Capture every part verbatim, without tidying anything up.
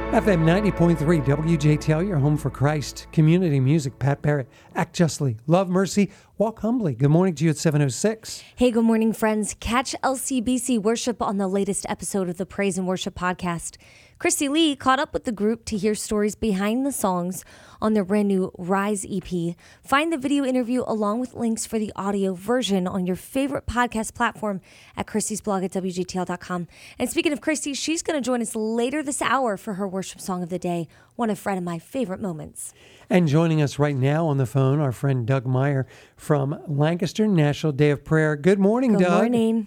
F M ninety point three W J T L, your home for Christ. Community music, Pat Barrett. Act justly, love mercy, walk humbly. Good morning to you at seven oh six. Hey, good morning, friends. Catch L C B C Worship on the latest episode of the Praise and Worship podcast. Christy Lee caught up with the group to hear stories behind the songs on their brand new Rise E P. Find the video interview along with links for the audio version on your favorite podcast platform at Christy's blog at W J T L dot com. And speaking of Christy, she's going to join us later this hour for her worship song of the day, one of Fred and my favorite moments. And joining us right now on the phone, our friend Doug Meyer from Lancaster National Day of Prayer. Good morning, Good Doug. Good morning.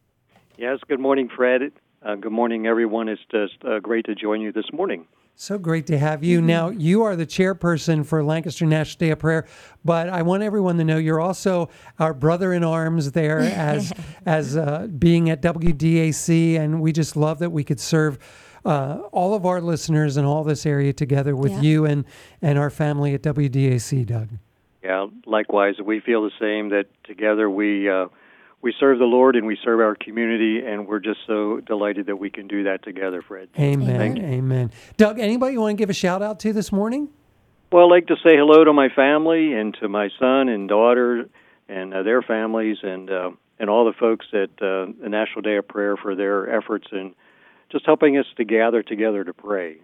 Yes, good morning, Fred. Uh, good morning, everyone. It's just uh, great to join you this morning. So great to have you. Mm-hmm. Now, you are the chairperson for Lancaster National Day of Prayer, but I want everyone to know you're also our brother in arms there as as uh, being at W D A C, and we just love that we could serve uh, all of our listeners in all this area together with yeah. you and, and our family at W D A C, Doug. Yeah, likewise. We feel the same, that together we... Uh, We serve the Lord and we serve our community, and we're just so delighted that we can do that together, Fred. Amen. Amen. Doug, anybody you want to give a shout out to this morning? Well, I'd like to say hello to my family and to my son and daughter and uh, their families and uh, and all the folks at uh, the National Day of Prayer for their efforts in just helping us to gather together to pray.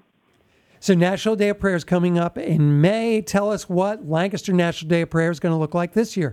So National Day of Prayer is coming up in May. Tell us what Lancaster National Day of Prayer is going to look like this year.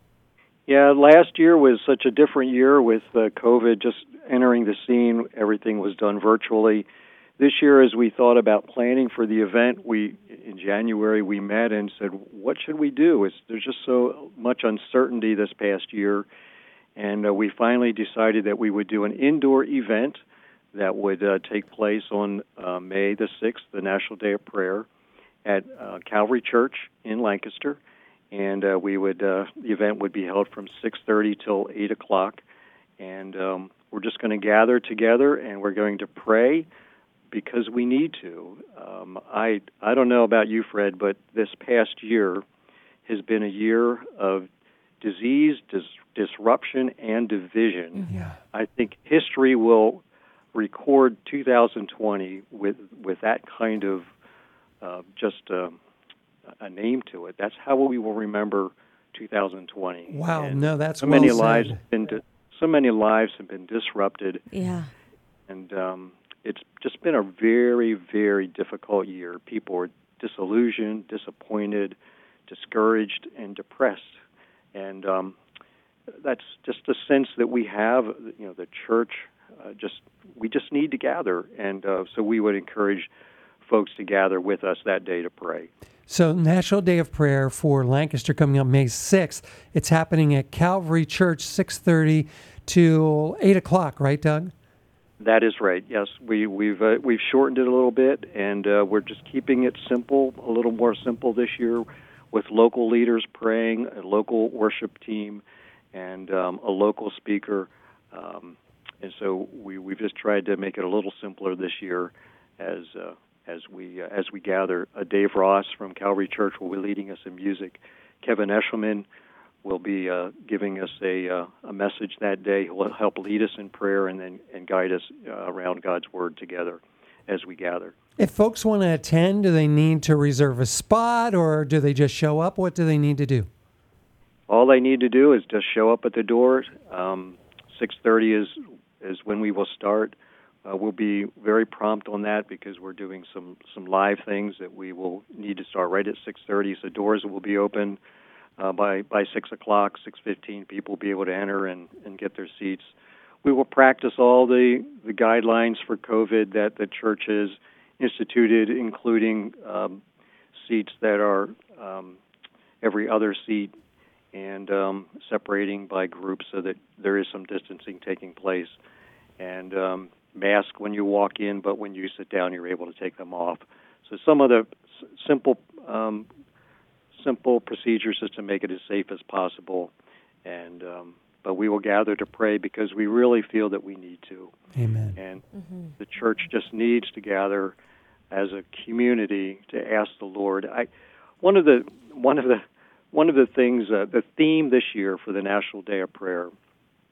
Yeah, last year was such a different year with uh, COVID just entering the scene. Everything was done virtually. This year, as we thought about planning for the event, we in January we met and said, what should we do? It's, there's just so much uncertainty this past year. And uh, we finally decided that we would do an indoor event that would uh, take place on uh, May the sixth, the National Day of Prayer, at uh, Calvary Church in Lancaster. And uh, we would uh, the event would be held from six thirty till eight o'clock, and um, we're just going to gather together and we're going to pray because we need to. Um, I I don't know about you, Fred, but this past year has been a year of disease, dis- disruption, and division. Yeah. I think history will record two thousand twenty with with that kind of uh, just. Uh, a name to it. That's how we will remember two thousand twenty. Wow, and no, that's so well many said. lives have been di- so many lives have been disrupted. Yeah. And um, it's just been a very, very difficult year. People are disillusioned, disappointed, discouraged, and depressed. And um, that's just a sense that we have, you know, the church, uh, just we just need to gather. And uh, so we would encourage folks to gather with us that day to pray. So National Day of Prayer for Lancaster coming up May sixth. It's happening at Calvary Church, six thirty to eight o'clock, right, Doug? That is right. Yes, we, we've uh, we've shortened it a little bit, and uh, we're just keeping it simple, a little more simple this year, with local leaders praying, a local worship team, and um, a local speaker. Um, and so we we've just tried to make it a little simpler this year, as. Uh, As we uh, as we gather, uh, Dave Ross from Calvary Church will be leading us in music. Kevin Eshelman will be uh, giving us a uh, a message that day. He'll help lead us in prayer and then and guide us uh, around God's Word together as we gather. If folks want to attend, do they need to reserve a spot, or do they just show up? What do they need to do? All they need to do is just show up at the door. Um, six thirty is is when we will start. Uh, we'll be very prompt on that because we're doing some, some live things that we will need to start right at six thirty. So doors will be open uh, by, by six o'clock, six fifteen. People will be able to enter and, and get their seats. We will practice all the, the guidelines for COVID that the church has instituted, including um, seats that are um, every other seat and um, separating by groups so that there is some distancing taking place. And um, mask when you walk in, but when you sit down, you're able to take them off. So some of the s- simple um, simple procedures just to make it as safe as possible. And um, but we will gather to pray because we really feel that we need to. Amen. And Mm-hmm. the church just needs to gather as a community to ask the Lord. I one of the one of the one of the things uh, the theme this year for the National Day of Prayer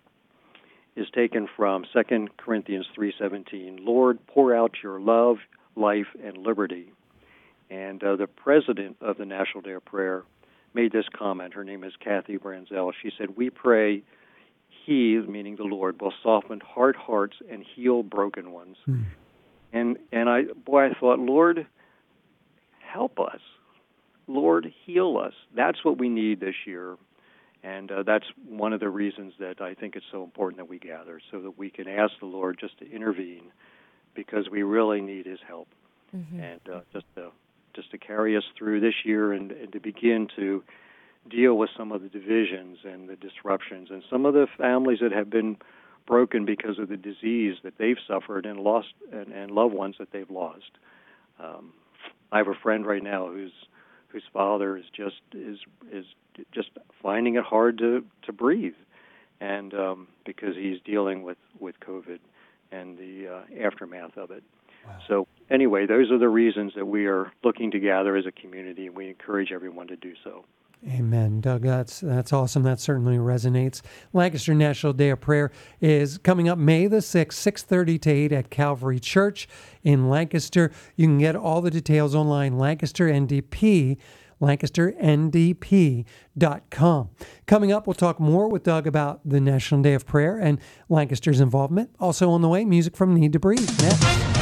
is taken from Second Corinthians three seventeen. Lord, pour out your love, life, and liberty. And uh, the president of the National Day of Prayer made this comment. Her name is Kathy Branzell. She said, "We pray He, meaning the Lord, will soften hard hearts and heal broken ones." Mm. And and I, boy, I thought, Lord, help us. Lord, heal us. That's what we need this year. And uh, that's one of the reasons that I think it's so important that we gather, so that we can ask the Lord just to intervene, because we really need His help. Mm-hmm. And uh, just to just to carry us through this year, and, and to begin to deal with some of the divisions and the disruptions and some of the families that have been broken because of the disease that they've suffered and lost, and, and loved ones that they've lost. Um, I have a friend right now whose whose father is just is is just finding it hard to, to breathe, and um, because he's dealing with, with COVID and the uh, aftermath of it. Wow. So anyway, those are the reasons that we are looking to gather as a community, and we encourage everyone to do so. Amen, Doug. That's that's awesome. That certainly resonates. Lancaster National Day of Prayer is coming up May the sixth, six thirty to eight at Calvary Church in Lancaster. You can get all the details online, Lancaster N D P, Lancaster N D P dot com. Coming up, we'll talk more with Doug about the National Day of Prayer and Lancaster's involvement. Also on the way, music from Need to Breathe. Next.